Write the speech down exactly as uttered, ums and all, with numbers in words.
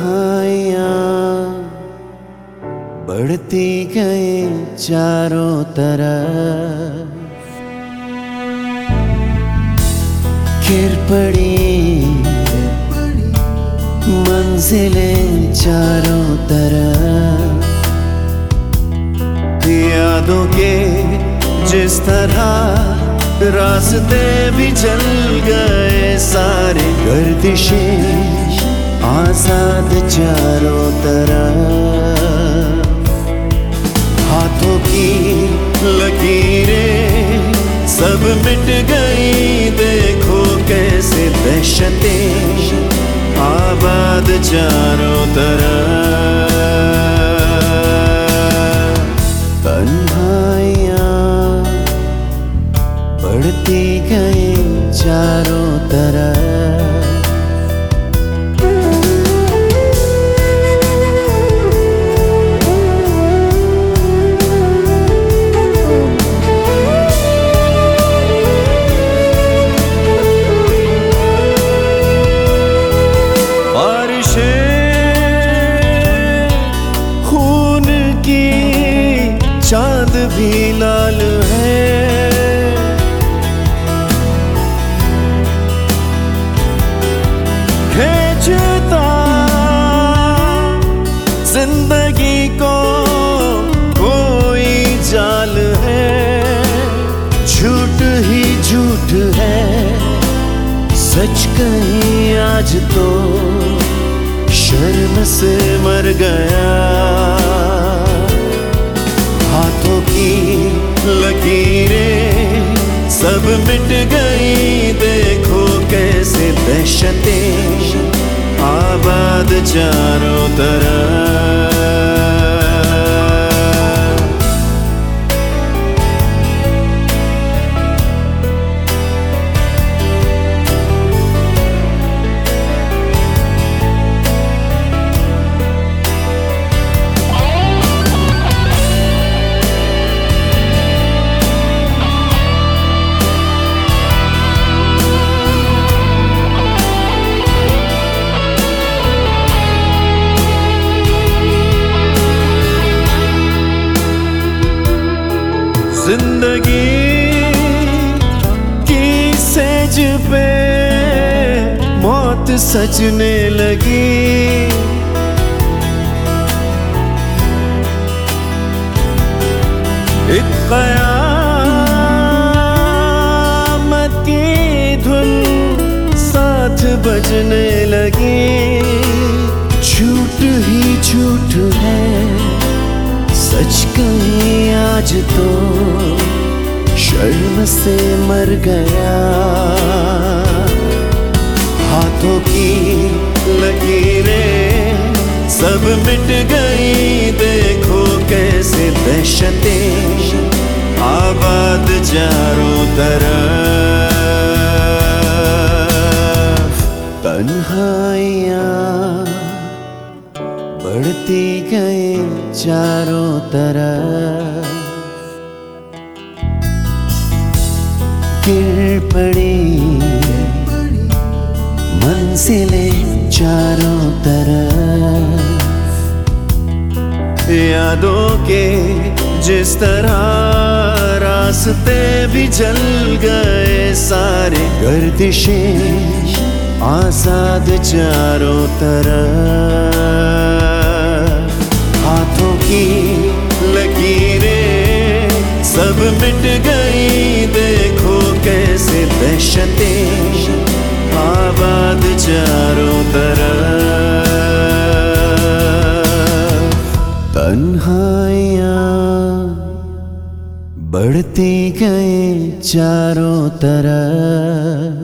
तन्हाइयाँ बढ़ती गए चारों तरफ, गिर पड़ी मंजिलें चारों तरफ। यादों के जिस तरह रास्ते भी जल गए सारे, गर्दिशें आजाद चारों तरफ। हाथों की लकीरें सब मिट गई, देखो कैसे दहशतें आबाद चारों तरफ। तन्हाइयाँ बढ़ती गई चारों तरफ। चांद भी लाल है, खींचता जिंदगी को कोई जाल है। झूठ ही झूठ है, सच कहीं आज तो शर्म से मर गया। हाथों की लकीरें सब मिट गई, देखो कैसे दहशतें आबाद चारों तरफ। जिंदगी की सेज पे मौत सजने लगी। एक क़यामत की धुन साथ बजने लगी। झूठ ही झूठ है, सच कहीं आज तो शर्म से मर गया। हाथों की लकीरें सब मिट गई, देखो कैसे दहशतें आबाद चारों तरफ। तन्हाइयाँ बढ़ती गई चारों तरफ, गिर पड़ी मंजिलें चारों तरफ। यादों के जिस तरह रास्ते भी जल गए सारे, गर्दिशें आजाद चारों तरफ। हाथों की लकीरें सब मिट गई, देखो कैसे दहशतें आबाद चारों तरफ। तन्हाइयाँ बढ़ती गई चारों तरफ।